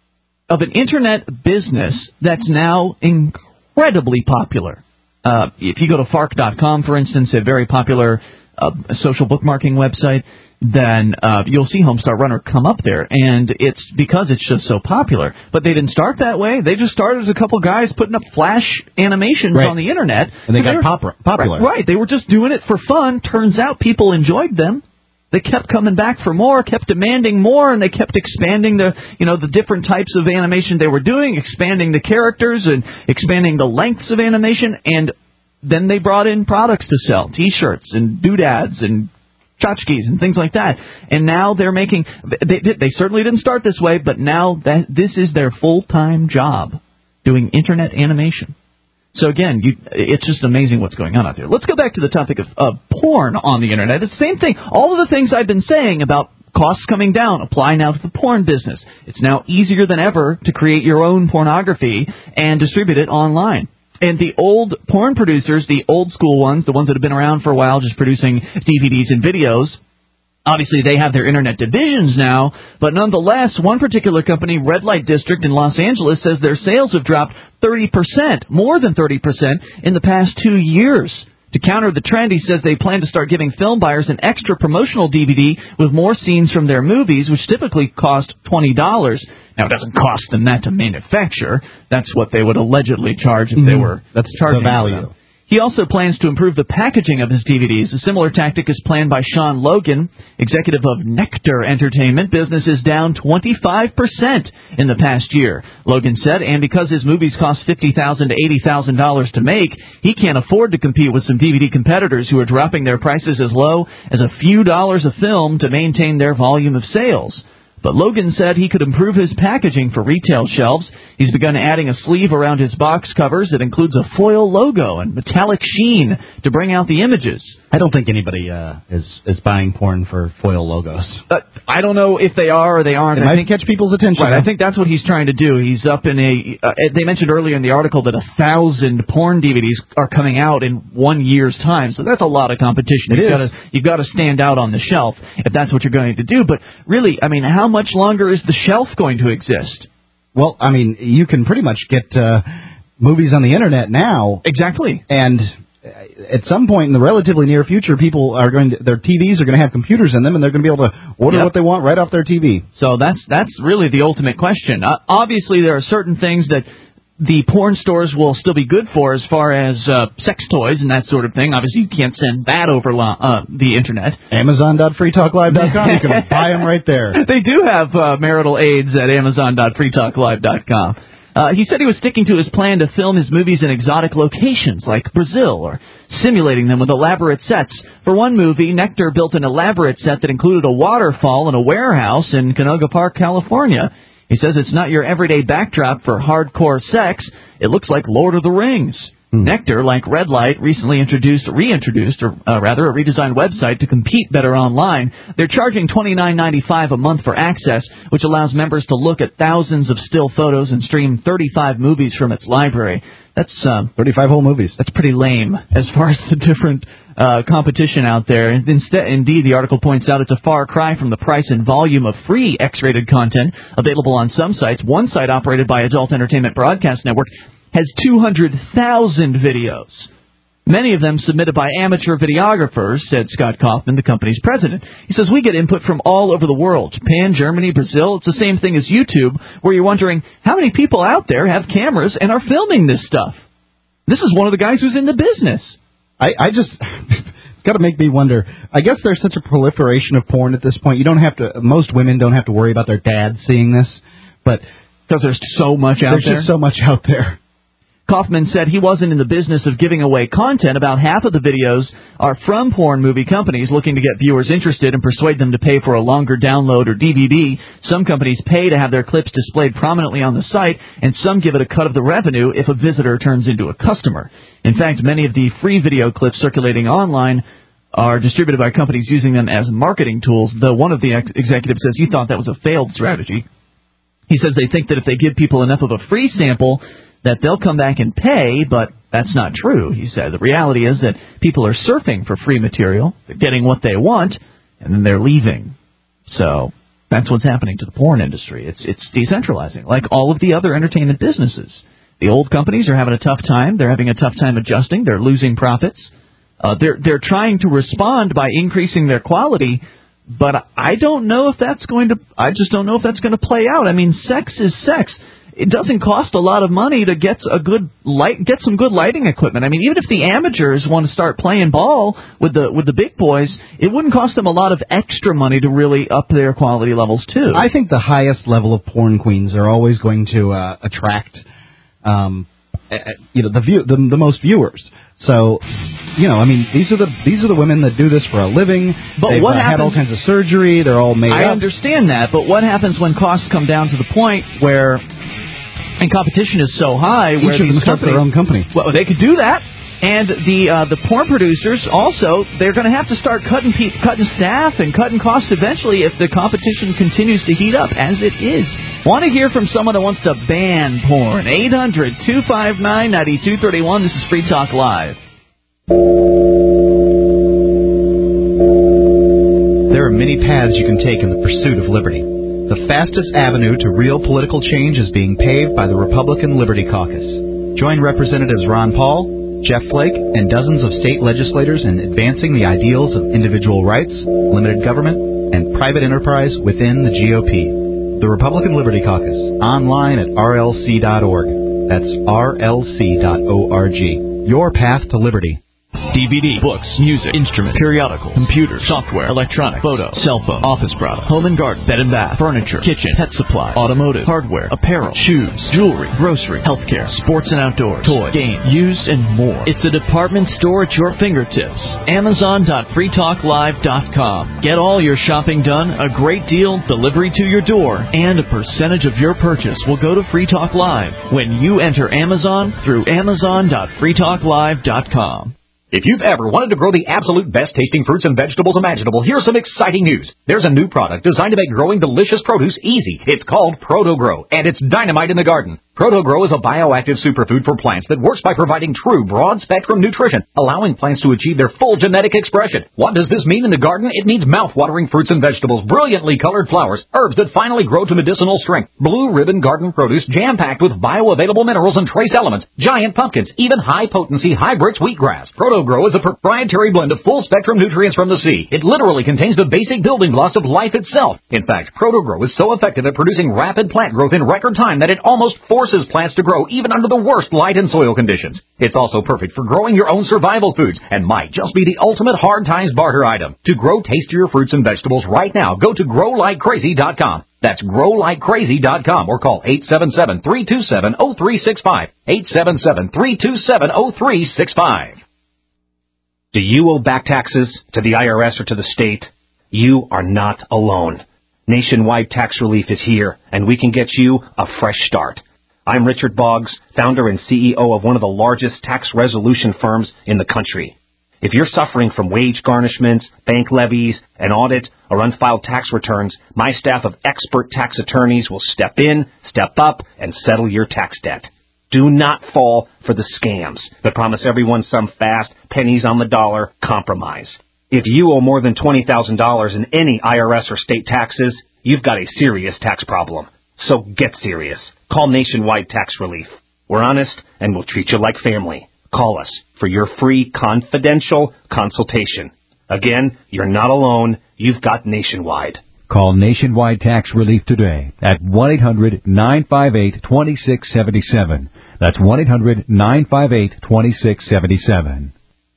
an internet business that's now incredibly popular. If you go to Fark.com, for instance, a very popular social bookmarking website, then you'll see Homestar Runner come up there, and it's because it's just so popular. But they didn't start that way. They just started as a couple guys putting up flash animations on the Internet. And they got popular. Right. They were just doing it for fun. Turns out people enjoyed them. They kept coming back for more, kept demanding more, and they kept expanding the different types of animation they were doing, expanding the characters and expanding the lengths of animation, and then they brought in products to sell, T-shirts and doodads and tchotchkes and things like that. And now they're making they certainly didn't start this way, but now this is their full-time job, doing internet animation. So again, it's just amazing what's going on out there. Let's go back to the topic of porn on the Internet. It's the same thing. All of the things I've been saying about costs coming down apply now to the porn business. It's now easier than ever to create your own pornography and distribute it online. And the old porn producers, the old school ones, the ones that have been around for a while just producing DVDs and videos, obviously they have their Internet divisions now, but nonetheless, one particular company, Red Light District in Los Angeles, says their sales have dropped 30%, more than 30%, in the past 2 years. To counter the trend, he says they plan to start giving film buyers an extra promotional DVD with more scenes from their movies, which typically cost $20. Now, it doesn't cost them that to manufacture. That's what they would allegedly charge if they were charging the value. them. He also plans to improve the packaging of his DVDs. A similar tactic is planned by Sean Logan, executive of Nectar Entertainment. Business is down 25% in the past year, Logan said, and because his movies cost $50,000 to $80,000 to make, he can't afford to compete with some DVD competitors who are dropping their prices as low as a few dollars a film to maintain their volume of sales. But Logan said he could improve his packaging for retail shelves. He's begun adding a sleeve around his box covers that includes a foil logo and metallic sheen to bring out the images. I don't think anybody is buying porn for foil logos. I don't know if they are or they aren't. It might catch people's attention. Right, I think that's what he's trying to do. He's up in they mentioned earlier in the article that 1,000 porn DVDs are coming out in 1 year's time. So that's a lot of competition. You've got to stand out on the shelf if that's what you're going to do. But really, I mean, how much longer is the shelf going to exist? Well, I mean, you can pretty much get movies on the Internet now. Exactly. And at some point in the relatively near future, people are their TVs are going to have computers in them, and they're going to be able to order what they want right off their TV. So that's really the ultimate question. Obviously, there are certain things that the porn stores will still be good for as far as sex toys and that sort of thing. Obviously, you can't send that over the Internet. Amazon.freetalklive.com. You can buy them right there. They do have marital aids at Amazon.freetalklive.com. He said he was sticking to his plan to film his movies in exotic locations like Brazil or simulating them with elaborate sets. For one movie, Nectar built an elaborate set that included a waterfall in a warehouse in Canoga Park, California. He says it's not your everyday backdrop for hardcore sex. It looks like Lord of the Rings. Nectar, like Red Light, recently reintroduced a redesigned website to compete better online. They're charging $29.95 a month for access, which allows members to look at thousands of still photos and stream 35 movies from its library. That's 35 whole movies. That's pretty lame as far as the different competition out there. Indeed, the article points out it's a far cry from the price and volume of free X-rated content available on some sites. One site operated by Adult Entertainment Broadcast Network has 200,000 videos, many of them submitted by amateur videographers, said Scott Kaufman, the company's president. He says, we get input from all over the world, Japan, Germany, Brazil. It's the same thing as YouTube, where you're wondering, how many people out there have cameras and are filming this stuff? This is one of the guys who's in the business. I just... It's got to make me wonder. I guess there's such a proliferation of porn at this point. You don't have to... Most women don't have to worry about their dad seeing this, but... Because there's so much out there? There's just so much out there. Kaufman said he wasn't in the business of giving away content. About half of the videos are from porn movie companies looking to get viewers interested and persuade them to pay for a longer download or DVD. Some companies pay to have their clips displayed prominently on the site, and some give it a cut of the revenue if a visitor turns into a customer. In fact, many of the free video clips circulating online are distributed by companies using them as marketing tools, though one of the executives says he thought that was a failed strategy. He says they think that if they give people enough of a free sample, that they'll come back and pay, but that's not true, he said. The reality is that people are surfing for free material, they're getting what they want, and then they're leaving. So that's what's happening to the porn industry. It's decentralizing, like all of the other entertainment businesses. The old companies are having a tough time. They're having a tough time adjusting. They're losing profits. They're trying to respond by increasing their quality, but I don't know if that's going to. I just don't know if that's going to play out. I mean, sex is sex. It doesn't cost a lot of money to get some good lighting equipment. I mean, even if the amateurs want to start playing ball with the big boys, it wouldn't cost them a lot of extra money to really up their quality levels too. I think the highest level of porn queens are always going to attract, the most viewers. So, I mean, these are the women that do this for a living. But They've what happens, had all kinds of surgery. They're all made up. I understand that, but what happens when costs come down to the point where, and competition is so high, where each of them starts their own company? Well, they could do that. And the porn producers also, they're going to have to start cutting staff and cutting costs eventually if the competition continues to heat up, as it is. Want to hear from someone that wants to ban porn? 800-259-9231. This is Free Talk Live. There are many paths you can take in the pursuit of liberty. The fastest avenue to real political change is being paved by the Republican Liberty Caucus. Join Representatives Ron Paul, Jeff Flake, and dozens of state legislators in advancing the ideals of individual rights, limited government, and private enterprise within the GOP. The Republican Liberty Caucus, online at rlc.org. That's rlc.org. Your path to liberty. DVD, books, music, instruments, periodicals, computers, software, electronic, photo, cell phone, office product, home and garden, bed and bath, furniture, kitchen, pet supply, automotive, hardware, apparel, shoes, jewelry, grocery, healthcare, sports and outdoors, toys, games, used, and more. It's a department store at your fingertips. Amazon.freetalklive.com. Get all your shopping done, a great deal, delivery to your door, and a percentage of your purchase will go to Free Talk Live when you enter Amazon through Amazon.freetalklive.com. If you've ever wanted to grow the absolute best tasting fruits and vegetables imaginable, here's some exciting news. There's a new product designed to make growing delicious produce easy. It's called ProtoGrow, and it's dynamite in the garden. ProtoGrow is a bioactive superfood for plants that works by providing true broad-spectrum nutrition, allowing plants to achieve their full genetic expression. What does this mean in the garden? It means mouth-watering fruits and vegetables, brilliantly colored flowers, herbs that finally grow to medicinal strength, blue ribbon garden produce jam-packed with bioavailable minerals and trace elements, giant pumpkins, even high-potency hybrid wheatgrass. ProtoGrow is a proprietary blend of full-spectrum nutrients from the sea. It literally contains the basic building blocks of life itself. In fact, ProtoGrow is so effective at producing rapid plant growth in record time that it almost forces plants to grow even under the worst light and soil conditions. It's also perfect for growing your own survival foods and might just be the ultimate hard times barter item. To grow tastier fruits and vegetables right now, go to growlikecrazy.com. That's growlikecrazy.com or call 877-327-0365. 877-327-0365. Do you owe back taxes to the IRS or to the state? You are not alone. Nationwide tax relief is here, and we can get you a fresh start. I'm Richard Boggs, founder and CEO of one of the largest tax resolution firms in the country. If you're suffering from wage garnishments, bank levies, an audit, or unfiled tax returns, my staff of expert tax attorneys will step in, step up, and settle your tax debt. Do not fall for the scams that promise everyone some fast, pennies on the dollar compromise. If you owe more than $20,000 in any IRS or state taxes, you've got a serious tax problem. So get serious. Call Nationwide Tax Relief. We're honest, and we'll treat you like family. Call us for your free confidential consultation. Again, you're not alone. You've got Nationwide. Call Nationwide Tax Relief today at 1-800-958-2677. That's 1-800-958-2677.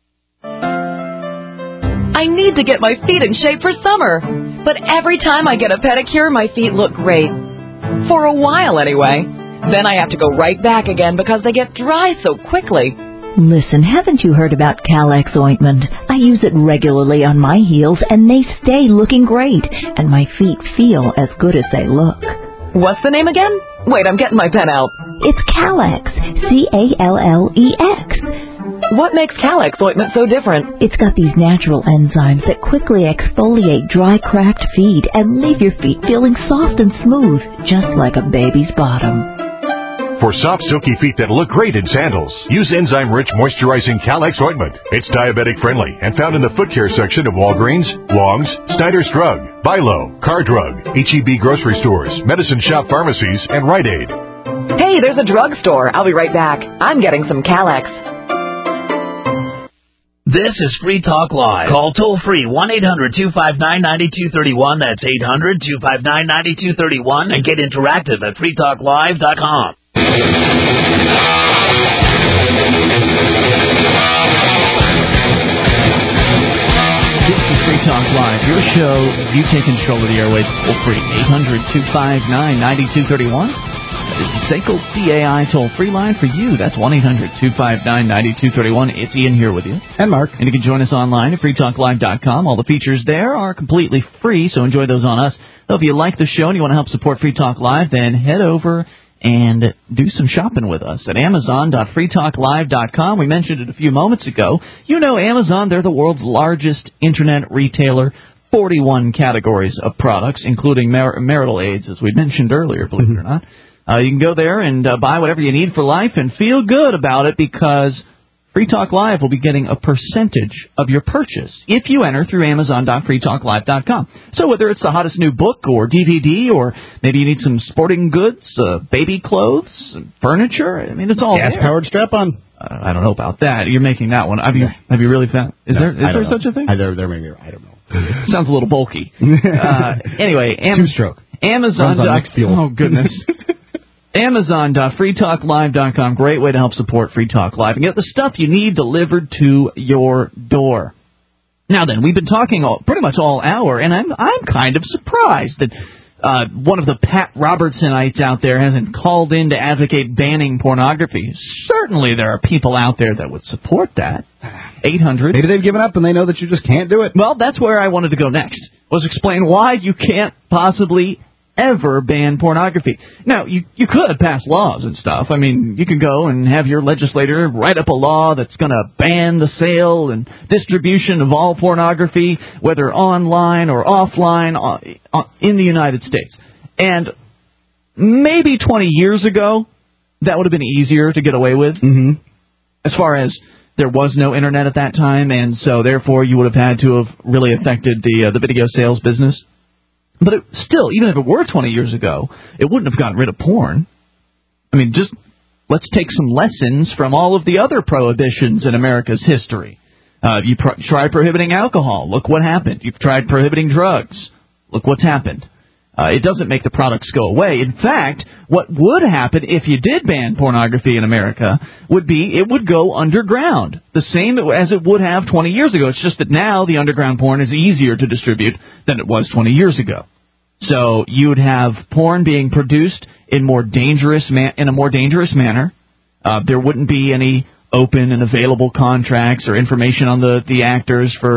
I need to get my feet in shape for summer, but every time I get a pedicure, my feet look great. For a while, anyway. Then I have to go right back again because they get dry so quickly. Listen, haven't you heard about Calex ointment? I use it regularly on my heels, and they stay looking great, and my feet feel as good as they look. What's the name again? Wait, I'm getting my pen out. It's Calex. Calex. What makes Calex ointment so different? It's got these natural enzymes that quickly exfoliate dry, cracked feet and leave your feet feeling soft and smooth, just like a baby's bottom. For soft, silky feet that look great in sandals, use enzyme-rich moisturizing Calex ointment. It's diabetic-friendly and found in the foot care section of Walgreens, Long's, Snyder's Drug, Bilo, Car Drug, H-E-B grocery stores, Medicine Shop pharmacies, and Rite Aid. Hey, there's a drugstore. I'll be right back. I'm getting some Calex. This is Free Talk Live. Call toll-free 1-800-259-9231. That's 800-259-9231. And get interactive at freetalklive.com. This is Free Talk Live, your show. You take control of the airwaves toll-free. 800-259-9231. That is the SACL CAI toll-free line for you. That's 1-800-259-9231. It's Ian here with you. And Mark. And you can join us online at freetalklive.com. All the features there are completely free, so enjoy those on us. So if you like the show and you want to help support Free Talk Live, then head over and do some shopping with us at amazon.freetalklive.com. We mentioned it a few moments ago. You know Amazon, they're the world's largest internet retailer. 41 categories of products, including marital aids, as we mentioned earlier, believe it or not. You can go there and buy whatever you need for life and feel good about it because Free Talk Live will be getting a percentage of your purchase if you enter through amazon.freetalklive.com. So whether it's the hottest new book or DVD or maybe you need some sporting goods, baby clothes, furniture, I mean, it's all there. Gas-powered strap-on. I don't know about that. You're making that one. Have you really found? Is there such a thing? There may be. I don't know. Sounds a little bulky. Anyway, two-stroke. Amazon. Oh goodness. Amazon.freetalklive.com. Great way to help support Free Talk Live and get the stuff you need delivered to your door. Now then, we've been talking pretty much all hour, and I'm kind of surprised that one of the Pat Robertsonites out there hasn't called in to advocate banning pornography. Certainly there are people out there that would support that. 800. Maybe they've given up and they know that you just can't do it. Well, that's where I wanted to go next, was explain why you can't possibly ever ban pornography. Now, you could pass laws and stuff. I mean, you could go and have your legislator write up a law that's going to ban the sale and distribution of all pornography, whether online or offline, in the United States. And maybe 20 years ago, that would have been easier to get away with, as far as there was no Internet at that time, and so therefore you would have had to have really affected the video sales business. But still, even if it were 20 years ago, it wouldn't have gotten rid of porn. I mean, just let's take some lessons from all of the other prohibitions in America's history. You tried prohibiting alcohol. Look what happened. You've tried prohibiting drugs. Look what's happened. It doesn't make the products go away. In fact, what would happen if you did ban pornography in America would be it would go underground, the same as it would have 20 years ago. It's just that now the underground porn is easier to distribute than it was 20 years ago. So you would have porn being produced in a more dangerous manner. There wouldn't be any open and available contracts or information on the actors for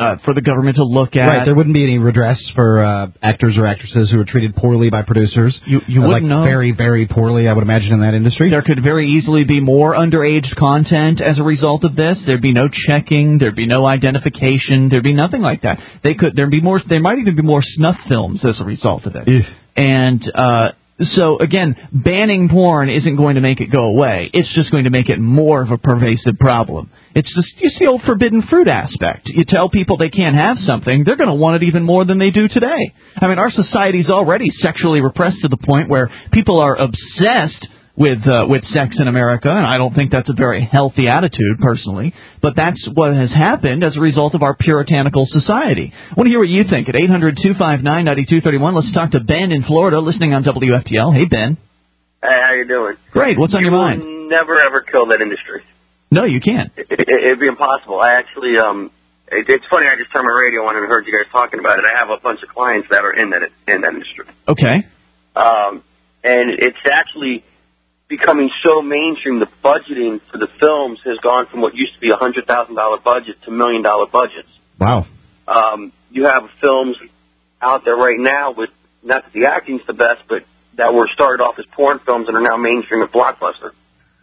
for the government to look at. Right, there wouldn't be any redress for actors or actresses who are treated poorly by producers. You wouldn't know. Very, very poorly, I would imagine, in that industry. There could very easily be more underage content as a result of this. There'd be no checking. There'd be no identification. There'd be nothing like that. There might even be more snuff films as a result of it. And so, again, banning porn isn't going to make it go away. It's just going to make it more of a pervasive problem. It's the old forbidden fruit aspect. You tell people they can't have something, they're going to want it even more than they do today. I mean, our society's already sexually repressed to the point where people are obsessed with sex in America, and I don't think that's a very healthy attitude, personally. But that's what has happened as a result of our puritanical society. I want to hear what you think at 800-259-9231. Let's talk to Ben in Florida, listening on WFTL. Hey, Ben. Hey, how you doing? Great. What's on your mind? You will never, ever kill that industry. No, you can't. It'd be impossible. I actually, it's funny, I just turned my radio on and heard you guys talking about it. I have a bunch of clients that are in that industry. Okay. And it's actually becoming so mainstream. The budgeting for the films has gone from what used to be a $100,000 budget to $1 million budgets. Wow. You have films out there right now with, not that the acting's the best, but that were started off as porn films and are now mainstream at Blockbuster.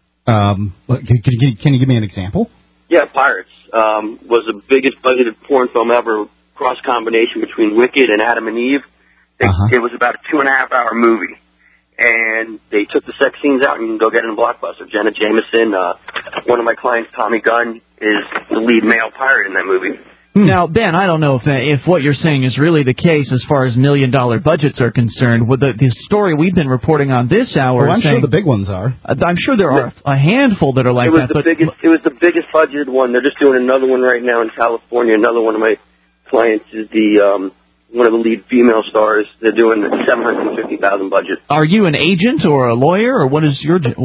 Can you give me an example? Yeah, Pirates was the biggest budgeted porn film ever, cross-combination between Wicked and Adam and Eve. It was about a 2.5-hour movie. And they took the sex scenes out, and you can go get it in Blockbuster. Jenna Jameson, one of my clients, Tommy Gunn, is the lead male pirate in that movie. Now, Ben, I don't know if what you're saying is really the case as far as $1 million budgets are concerned. With the story we've been reporting on this hour, I'm sure the big ones are. I'm sure there are a handful that are like that. It was the biggest budgeted one. They're just doing another one right now in California. Another one of my clients is the one of the lead female stars. They're doing a $750,000 budget. Are you an agent or a lawyer, or what's your gig?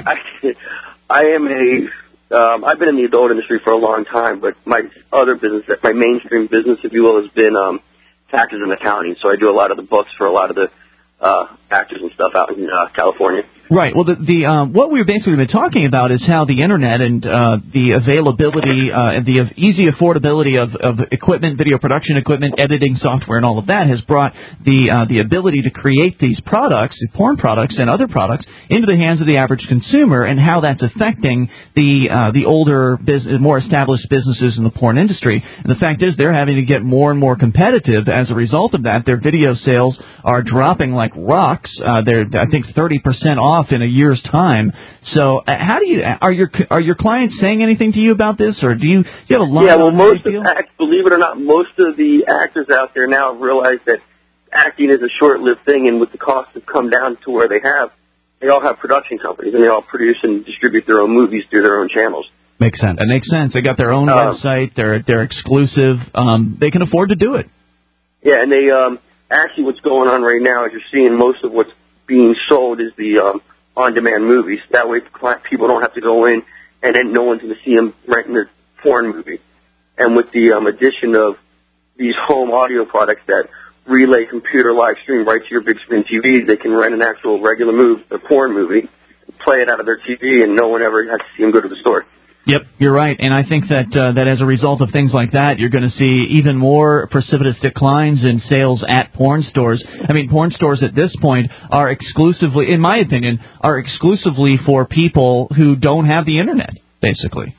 I am I've been in the adult industry for a long time, but my other business, my mainstream business, if you will, has been taxes and accounting. So I do a lot of the books for a lot of the actors and stuff out in California. Right. Well, what we've basically been talking about is how the Internet and the availability and the easy affordability of equipment, video production equipment, editing software, and all of that has brought the ability to create these products, porn products and other products, into the hands of the average consumer, and how that's affecting the older, more established businesses in the porn industry. And the fact is, they're having to get more and more competitive as a result of that. Their video sales are dropping like rocks. They're, I think, 30% off in a year's time. So, how do you are your clients saying anything to you about this, or do you have a lot? Yeah, well, believe it or not, most of the actors out there now have realized that acting is a short-lived thing, and with the costs have come down to where they all have production companies, and they all produce and distribute their own movies through their own channels. Makes sense. That makes sense. They got their own website. They're exclusive. They can afford to do it. Yeah, and they actually what's going on right now is you're seeing most of what's being sold is the on-demand movies. That way people don't have to go in, and then no one's going to see them renting their porn movie. And with the addition of these home audio products that relay computer live stream right to your big screen TVs, they can rent an actual regular porn movie, play it out of their TV, and no one ever has to see them go to the store. Yep, you're right, and I think that as a result of things like that, you're going to see even more precipitous declines in sales at porn stores. I mean, porn stores at this point are exclusively, in my opinion, for people who don't have the Internet, basically.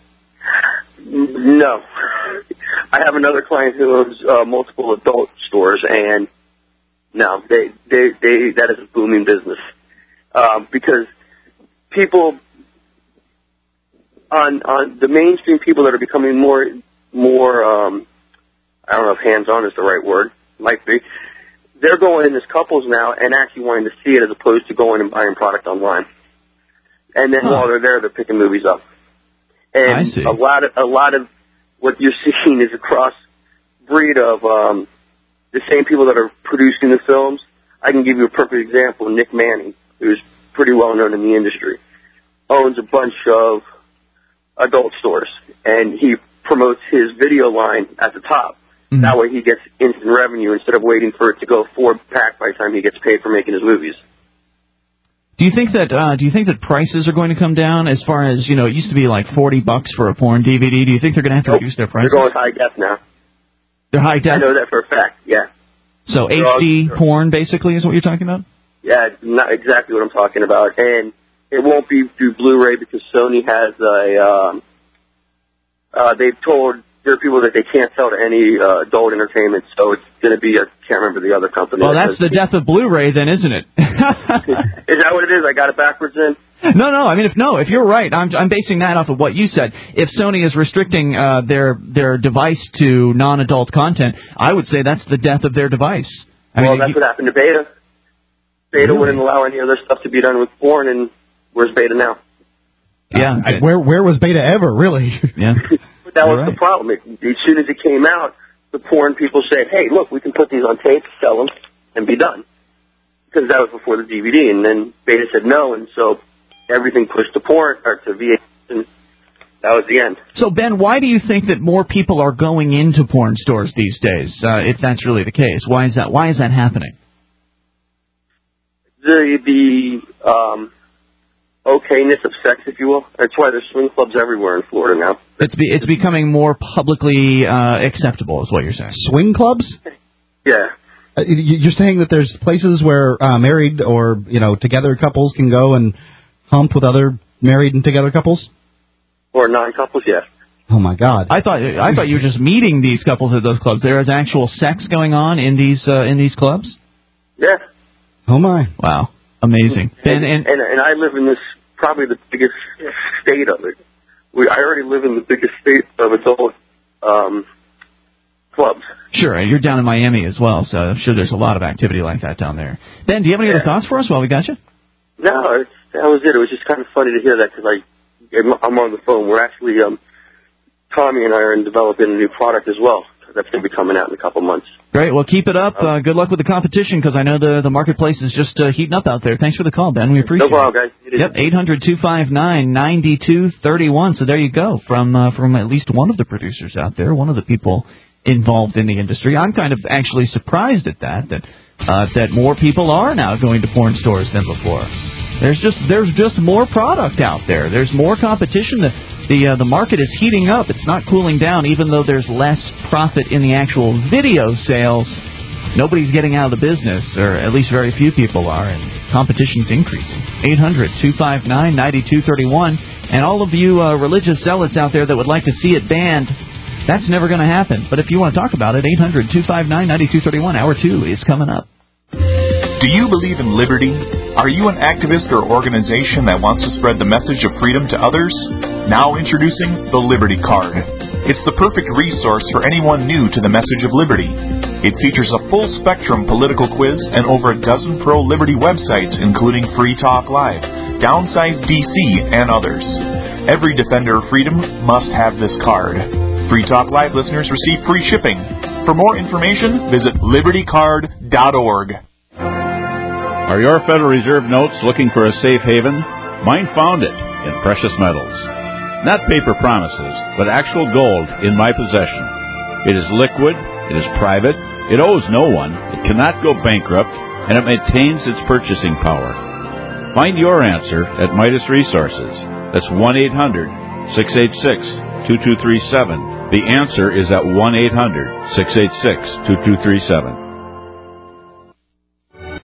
No. I have another client who owns multiple adult stores, and no, that is a booming business. Because people... On the mainstream people that are becoming more I don't know if hands-on is the right word, might be, they're going in as couples now and actually wanting to see it as opposed to going and buying product online. And then while they're there, they're picking movies up. And I see. a lot of what you're seeing is a cross breed of the same people that are producing the films. I can give you a perfect example. Nick Manning, who's pretty well known in the industry, owns a bunch of adult stores, and he promotes his video line at the top. Mm-hmm. That way he gets instant revenue instead of waiting for it to go 4-pack by the time he gets paid for making his movies. Do you think that prices are going to come down as far as, it used to be like $40 for a porn DVD? Do you think they're going to have to reduce their prices? They're going high def now. They're high def? I know that for a fact, yeah. So HD porn, basically, is what you're talking about? Yeah, not exactly what I'm talking about. And it won't be through Blu-ray because Sony has they've told there are people that they can't sell to any adult entertainment, so it's going to be, I can't remember the other company. Well, that's the death of Blu-ray then, isn't it? Is that what it is? I got it backwards then? No. I mean, if you're right, I'm basing that off of what you said. If Sony is restricting their device to non-adult content, I would say that's the death of their device. That's what happened to Beta. Beta wouldn't allow any other stuff to be done with porn, and where's Beta now? Yeah. Where was Beta ever, really? Yeah. But that was the problem. As soon as it came out, the porn people said, hey, look, we can put these on tape, sell them, and be done. Because that was before the DVD, and then Beta said no, and so everything pushed to porn, or to VHS, and that was the end. So, Ben, why do you think that more people are going into porn stores these days, if that's really the case? Why is that? Why is that happening? The okayness of sex, if you will. That's why there's swing clubs everywhere in Florida now. It's becoming more publicly acceptable, is what you're saying. Swing clubs? Yeah. You're saying that there's places where married or together couples can go and hump with other married and together couples? Or non-couples, yes. Oh my God! I thought you were just meeting these couples at those clubs. There is actual sex going on in these clubs? Yeah. Oh my! Wow, amazing. And I live in this probably the biggest state of it. I already live in the biggest state of adult clubs. Sure, you're down in Miami as well, so I'm sure there's a lot of activity like that down there. Ben, do you have any other thoughts for us while we got you? No, that was it. It was just kind of funny to hear that because I'm on the phone. We're actually, Tommy and I are developing a new product as well. That's going to be coming out in a couple months. Great. Well, keep it up. Good luck with the competition because I know the marketplace is just heating up out there. Thanks for the call, Ben. We appreciate it. No problem, guys. Yep, 800-259-9231. So there you go from at least one of the producers out there, one of the people involved in the industry. I'm kind of actually surprised at that more people are now going to porn stores than before. There's just more product out there. There's more competition. The market is heating up. It's not cooling down, even though there's less profit in the actual video sales. Nobody's getting out of the business, or at least very few people are, and competition's increasing. 800-259-9231. And all of you religious zealots out there that would like to see it banned, that's never going to happen. But if you want to talk about it, 800-259-9231. Hour 2 is coming up. Do you believe in liberty? Are you an activist or organization that wants to spread the message of freedom to others? Now introducing the Liberty Card. It's the perfect resource for anyone new to the message of liberty. It features a full-spectrum political quiz and over a dozen pro-liberty websites, including Free Talk Live, Downsize DC, and others. Every defender of freedom must have this card. Free Talk Live listeners receive free shipping. For more information, visit libertycard.org. Are your Federal Reserve notes looking for a safe haven? Mine found it in precious metals. Not paper promises, but actual gold in my possession. It is liquid, it is private, it owes no one, it cannot go bankrupt, and it maintains its purchasing power. Find your answer at Midas Resources. That's 1-800-686-2237. The answer is at 1-800-686-2237.